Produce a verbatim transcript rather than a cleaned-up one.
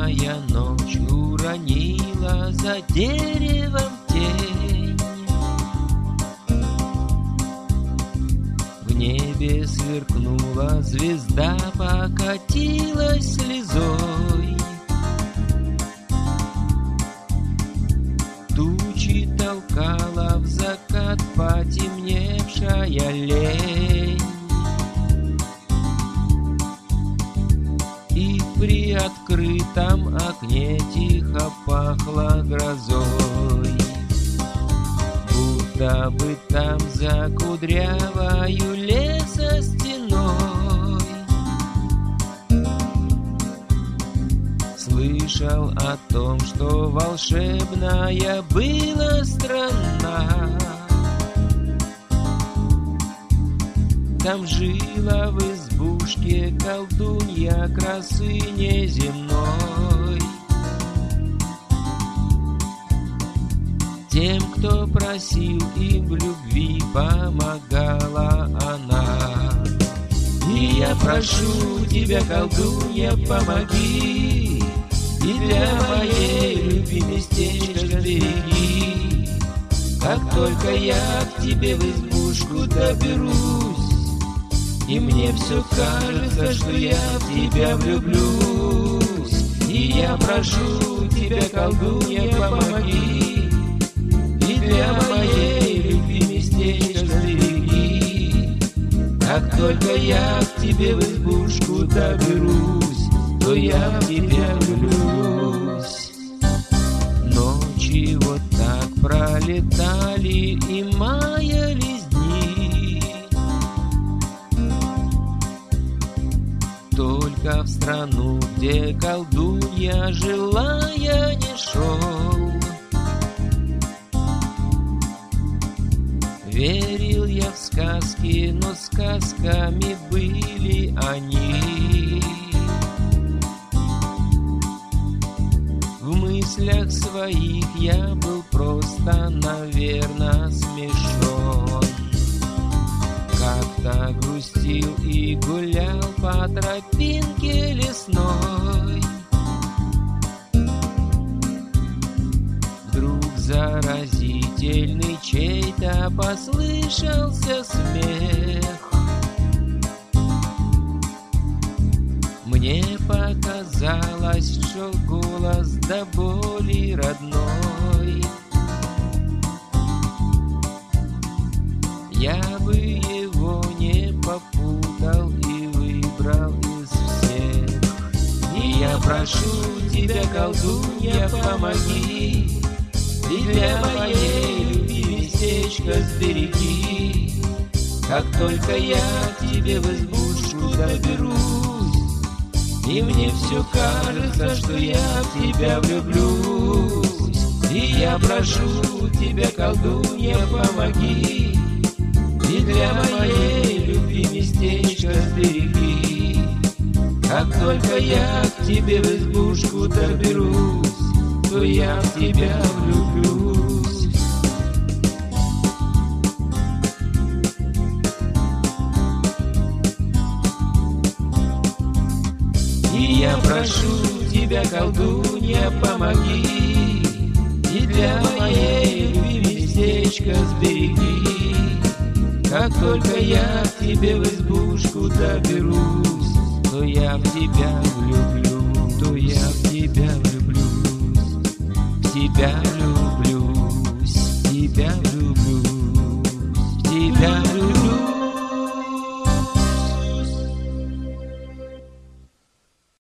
Темная ночь уронила за деревом тень. В небе сверкнула звезда, покатилась слезой. Тучи толкала в закат потемневшая лень. И при открытом окне тихо пахло грозой. Будто бы там за кудрявою леса стеной слышал о том, что волшебная была страна. Там жила в избушке колдунья красы неземной. Тем, кто просил им в любви, помогала она. И я прошу тебя, колдунья, помоги, и для моей любви местечко сбереги. Как только я к тебе в избушку доберусь, и мне все кажется, что я в тебя влюблюсь. И я прошу тебя, колдунья, помоги, и для моей любви местечко сбереги. Как только я к тебе в избушку доберусь, то я в тебя влюблюсь. Ночи вот так пролетали и маялись дни. Только в страну, где колдунья жила, я не шел. Верил я в сказки, но сказками были они. В мыслях своих я был просто, наверно, смешон. Как-то грустил и гулял по тропинке лесной. Вдруг заразительный чей-то послышался смех. Мне показалось, что голос до боли родной. Я бы его не попутал и выбрал из всех. И я прошу тебя, колдунья, помоги, и для моей любви местечко сбереги. Как только я к тебе в избушку доберусь, и мне все кажется, что я в тебя влюблюсь. И я прошу тебя, колдунья, помоги, и для моей любви местечко сбереги. Как только я к тебе в избушку доберусь, то я в тебя влюблюсь. И я прошу тебя, колдунья, помоги, и для моей любви местечко сбереги. Как только я к тебе в избушку доберусь, то я в тебя влюблюсь, то я в тебя влюблюсь, в тебя